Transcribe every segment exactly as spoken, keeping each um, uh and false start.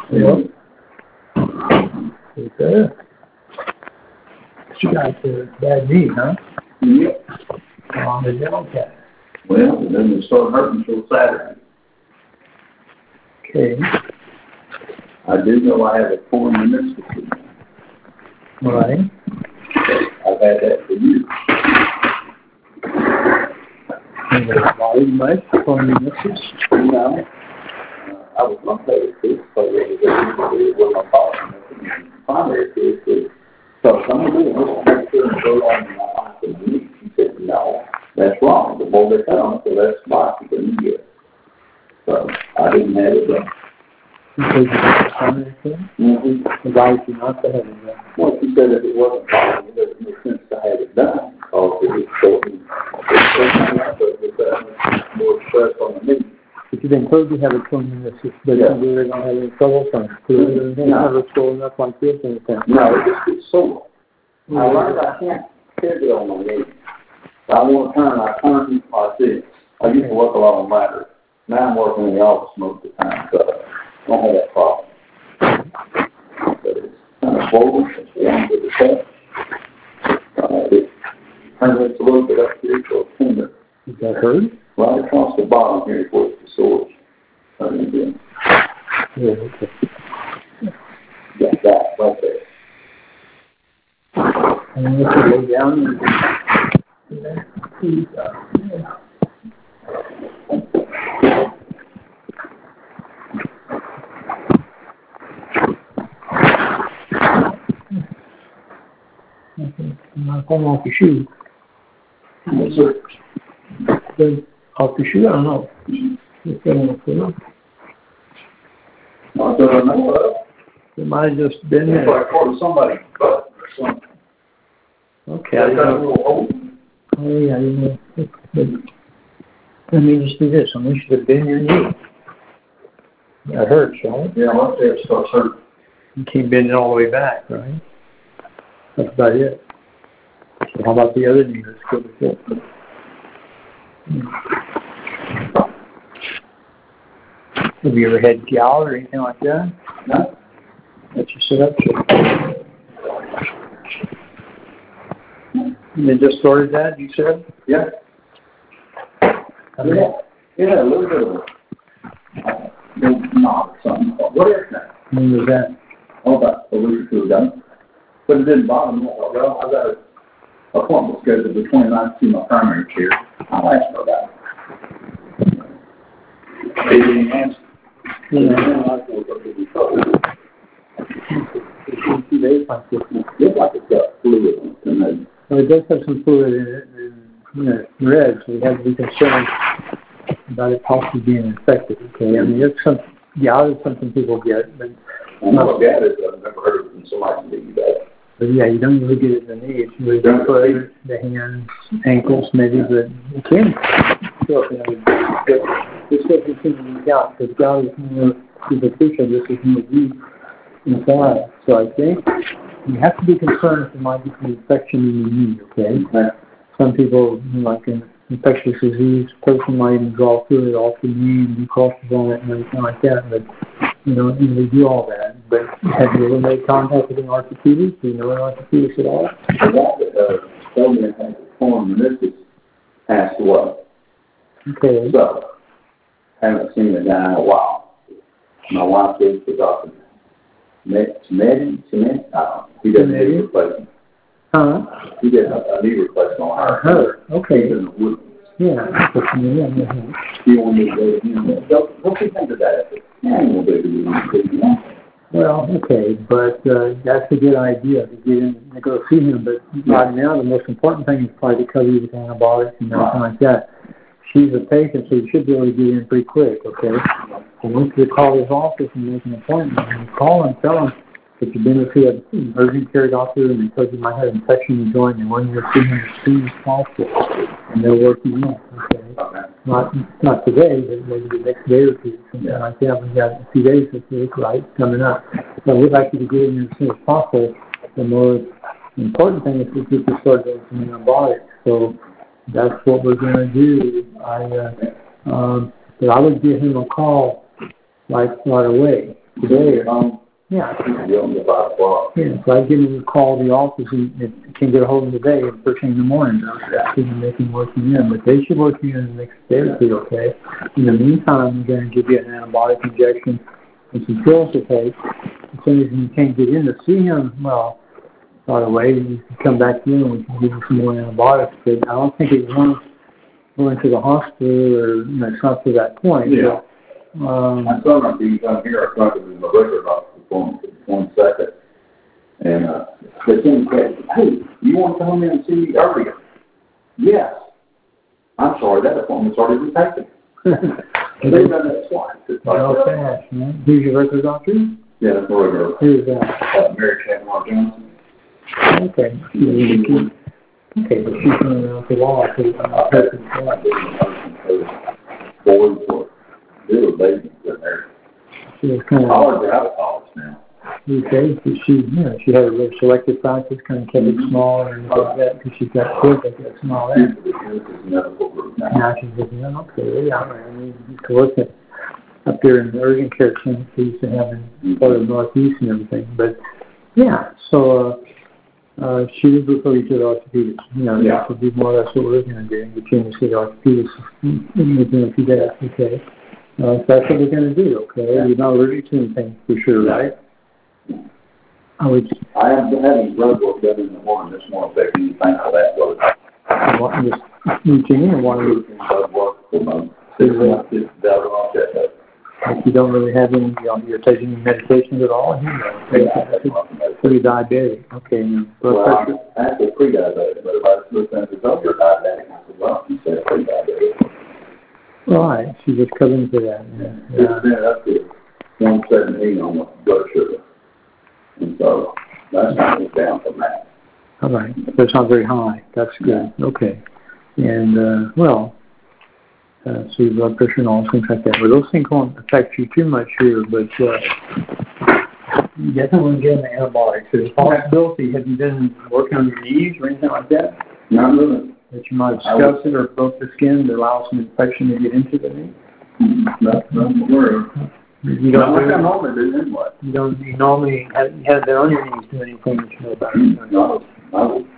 Well, okay. She got the bad knee, huh? Yep. How long did that take? Well, it doesn't start hurting until Saturday. Okay. I do know I have a torn meniscus. Right. I've had that for years. And the body much torn meniscus? No. Uh, I was going to say it too, so it was my father. Primary case is, so some of them just make sure and go on and not the knee. He said, no, that's wrong. The more they cut on it, the less spots you can get. So I didn't have it done. Because you have a primary care? Mm-hmm. Why did you not have it done? Well, she said if it wasn't possible, it doesn't make sense to have it done. Because it was showing, it was more stress on the knee. If you've been told you have a torn meniscus, but yeah. you really don't have any trouble from it, it's never swollen up like this or anything. No, it just gets sore. Mm-hmm. I learned I can't pivot on my knee. If I want to turn, I turn like this. I used to work a lot on ladders. Now I'm working in the office most of the time, so I don't have that problem. But it's kind of swollen. It's warm to the touch. Uh, it turns a little bit up here to a finger. Is that hurt? Right across the bottom here is where the source. I mean, again. Yeah, okay. Got that right there. And then if you lay down and yeah, see, uh, yeah. I'm falling off your shoe. Yes, sir. Then off your shoe, I don't know. It's falling off the roof. Not that I know of. It might have just been there. It's like for somebody's butt or something. Okay. I got a little hole. Oh, yeah, I didn't know. But let me just do this. I want you to bend your knee. That hurts, right? Yeah, my hip starts hurting. You keep bending all the way back, right? That's about it. So how about the other knee? Let's go with it. Have you ever had gout or anything like that? No. Let you sit up to. And they just started that, you said? Yeah. I mean, Yeah. Yeah, a little bit of a uh, little knot or something. What is that? when was that? Oh, about a week or two ago. But it didn't bother me. Well, I got an appointment scheduled the twenty-ninth to see my primary care. I'll ask her about it. They didn't answer. Yeah. Two days like this. It's like it's got fluid in it. Well, it does have some fluid in it, and you know, red, so we have to be concerned about it possibly being infected. Okay, I mean, it's some gout is something people get, but I know what that is. I've never heard of it from somebody who did that. But yeah, you don't really get it in the knee. It's really the foot, the hands, ankles, maybe, but you can. So, you know, but this doesn't seem to be gout, because gout is more superficial. This is more deep inside. So I think you have to be concerned if there might be some infection in your knee, okay? Yeah. Some people, like an infectious disease person, might even draw fluid off the knee and do crosses on it and everything like that, but you don't usually do all that. But have you ever made contact with an orthopedist? Do you know an orthopedist at all? The guy that uh, told me I had a torn meniscus passed away. Okay. So, haven't seen the guy in a while. My wife goes to Doctor Medi, Cement, I don't know. He doesn't need a replacement. Huh? He did a, a knee replacement on her. Her. Okay. He's in the woods. Yeah. Yeah. Yeah. He wanted me to go to him. Don't, don't you think of that? Yeah, I'm going to do it. Well, okay, but uh, that's a good idea to get in to go see him. But right now, the most important thing is probably to cover you with antibiotics and everything like that. She's a patient, so you should be able to get in pretty quick, okay? So once you call his office and make an appointment, and you call and tell him that you've been to see an urgent care doctor and they told you might have infection in the joint and want you to see him as soon as possible, and they'll work you in, okay? Not not today, but maybe the next day or two, something yeah. like that. We've got a few days this week, right, coming up. So we'd like you to get in as soon as possible. The more important thing is to get you started on some antibiotics. So that's what we're going to do. I, uh, um, but I would give him a call like right away. today. home. Yeah. You'll be five o'clock. Yeah, so I give him a call to the office and if you can get a hold of him today, first thing in the morning, I'll see him making working in. But they should work you in the next day or two, okay? In the meantime, I'm going to give you an antibiotic injection and some pills to take. As soon as you can't get in to see him, well, by the way, you can come back in and we can give you some more antibiotics. But I don't think it runs going to the hospital or, you know, it's not to that point. Yeah. But, um, my son might be down here. I tried to do my regular doctor for one second. And uh, they came and said, hey, you want to come in and see me earlier? Yes. I'm sorry, that appointment's already been taken. They've done that twice. It's like, no fast, man. Who's your regular doctor? Yeah, that's my regular. Who's that? Uh, Mary Chandler Johnson. Okay. Okay, but she's been around for a while. So I've had boys or little babies in there. She was kind of. College or out of college now. Okay, so she, you know, she had a real selective practice, kind of kept it small and like that because she's got kids like that small. That. Now she's looking at okay, yeah, I mean, used to work at, up there in the urgent care clinic. They used to have in part of the Northeast and everything. But yeah, so uh, uh, she was referred to the orthopedist. You know, yeah. that would be more or less what we're going to do. Get you in to see the orthopedist within a few days. Okay, uh, so that's what we're going to do. Okay, yeah. You're not allergic to anything for sure, right? I would. I am having blood work done in the morning. This won't affect anything for that blood. What this routine and what routine blood work for my six months is down on checkup. If you don't really have any, you know, you're taking any medications at all? You know, yeah, pretty diabetic. Okay. Blood well, pressure. I'm actually pre-diabetic, but if I look at the doctor diabetic, I said, well, he said pre-diabetic. All right. She just cut into that. Yeah. Yeah. It's up to one seventeen on the blood sugar. And so that's not down from that. All right. That's not very high. That's good. Okay. And, uh, well, uh, so your blood pressure and all things like that. But those things won't affect you too much here, but uh, you definitely want to get an antibiotic. So there's a possibility, have you been working on your knees or anything like that? Not really. That you might have scuffed it or broke the skin to allow some infection to get into the knee? No, no, worry. You don't no, do I normally do anyway. You don't you normally have, you have been on your knees doing anything that you know about it? No, no.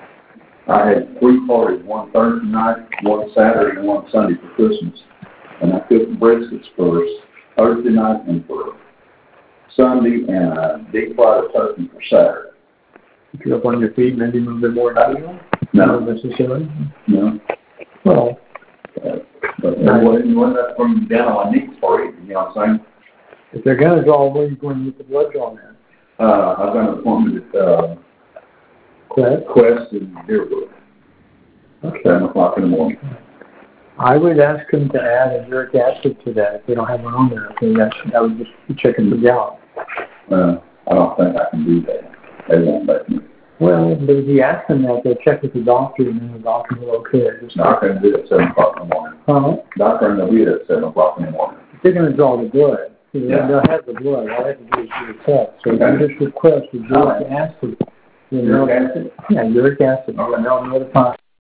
I had three parties, one Thursday night, one Saturday, and one Sunday for Christmas. And I cooked briskets for Thursday night and for Sunday, and I deep fried a turkey for Saturday. If you're up on your feet, maybe a little bit more diagonal? No. Not necessarily? No. Well, uh, but it wasn't, wasn't that from down on my knees for it, you know what I'm saying? If they're going to draw, where are you going to get the blood drawn at? Uh, I've got an appointment at uh, Quest? Quest in Deerwood. Okay. seven o'clock in the morning. I would ask them to add a uric acid to that if they don't have one on there. Okay, that, that would just be checking the gout. Uh, I don't think I can do that. They won't let me. Well, but if you ask them that, they'll check with the doctor, and then the doctor will okay it. Just doctor can do it at seven o'clock in the morning. Uh-huh. Doctor will be at seven o'clock in the morning. If they're going to draw the blood, so yeah. They'll have the blood. All they have to do is do the test. So okay. You just request a uric acid. You know, uric acid? Yeah, uric acid. Okay. And they'll notify